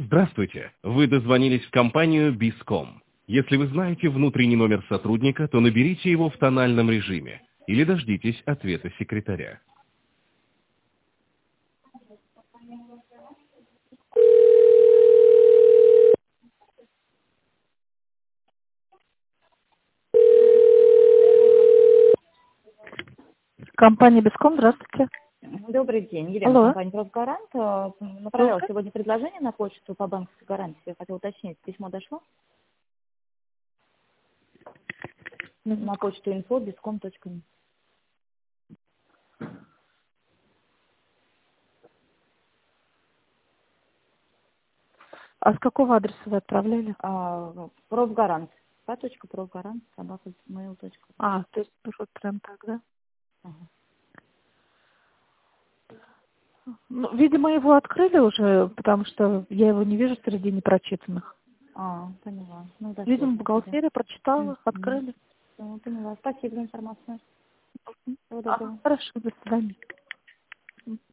Здравствуйте. Вы дозвонились в компанию Bizcom. Если вы знаете внутренний номер сотрудника, то наберите его в тональном режиме или дождитесь ответа секретаря. Компания Беском, здравствуйте. Добрый день, Елена, Алло. компания «Росгарант». Направляла сегодня предложение на почту по банковской гарантии. Я хотела уточнить, письмо дошло? На почту info.biscom.ru. А с какого адреса вы отправляли? Профгарант. Профгарант, mail.ru. То есть вот прям так, да? Ага. Ну, видимо, его открыли уже, потому что я его не вижу среди непрочитанных. Поняла. Ну, да, Видимо, ясно, бухгалтерия прочитала, тогда. открыли. Поняла. Спасибо за информацию. Всего доброго. Хорошо, до свидания.